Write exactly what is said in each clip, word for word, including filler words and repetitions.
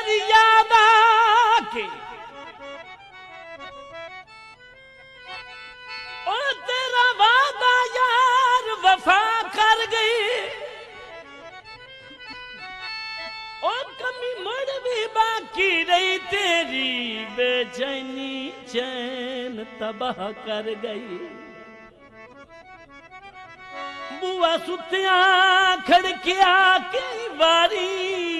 तेरी याद आके ओ तेरा वादा यार वफा कर गई ओ कमी मुड़ भी बाकी रही तेरी बेचैनी चैन तबाह कर गई बुआ सुतिया खड़किया कई बारी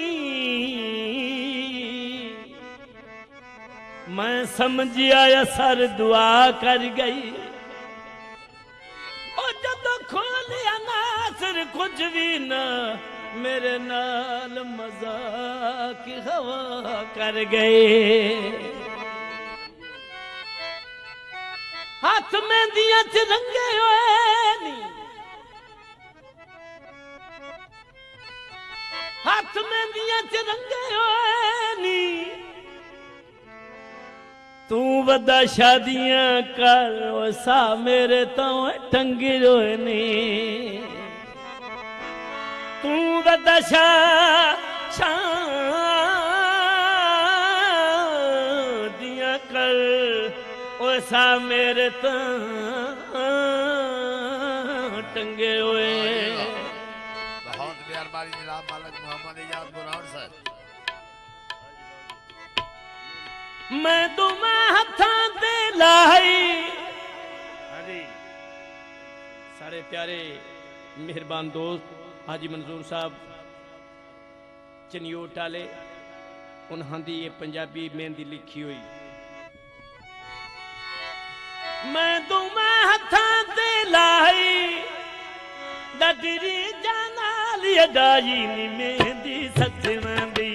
मैं समझिया असर दुआ कर गई और जब खोलिया नासर कुछ भी न मेरे नाल मजाक हवा कर गए हाथ में दिया रंगे हुए नी हाथ में दिया रंगे हुए नी तू वदा शादियां कर सा मेरे तो टंगे रोए नी तू वदा शादियां कर सा मेरे तो टंगे हुए बहुत मेहरबानी जनाब मालिक मोहम्मद इजाज बुरहान सर मैं दुमा हथा दे लाई हाजी सारे प्यारे मेहरबान दोस्त हाजी मंजूर साहब चनियोट वाले उन्होंने ये पंजाबी मेहंदी लिखी हुई मैं दुमा हथा दे लाई डडरी जाना लिया डाई नी मेहंदी सजना दी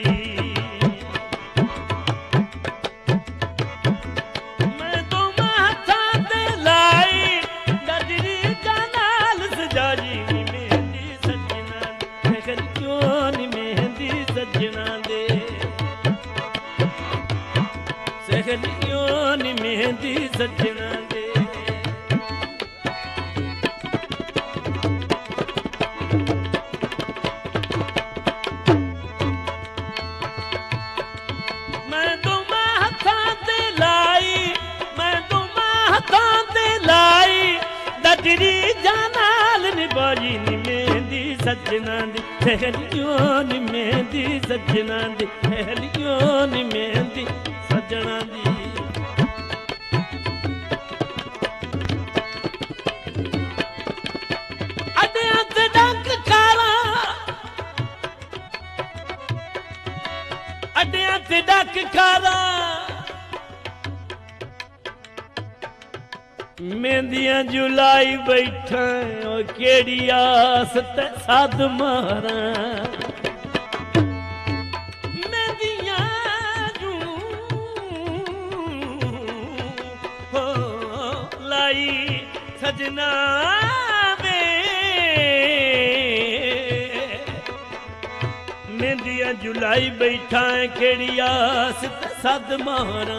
मैं दुमा हथा दे लाई डडरी जाना सजाई नी मेहंदी सजना दे क्यों नी मेहंदी सजना दे क्यों नी मेहंदी सजना दे जानाल निभाई नी मेहंदी सजना दी सहेलियों नी मेहंदी सजना दी सहेलियों नी मेहंदी सजना दी अड्डियां ते डंक कारा अड्डियां ते डंक कारा मेहंदियां जुलाई बैठा और केड़ी आस ते साध मारा मेहंदियां जू हो लाई सजना वे मेहंदियां जुलाई बैठा केड़ी आस ते साध मारा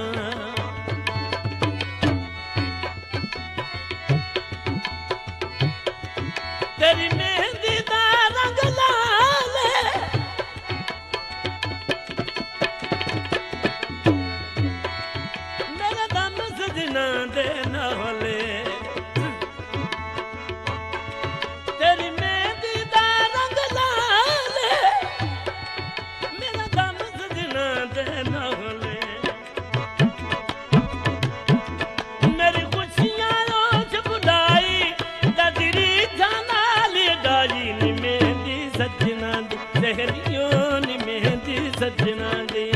तेरी मेहंदी दा रंग लाल मेरा दम सजना दे नाले तेरी मेहंदी दा रंग लाल मेरा दम सजना दे नाले मेरी खुशियां रोज बुलाई ददरी जाना सजना दी सहेलियों नी मेहंदी सजना दी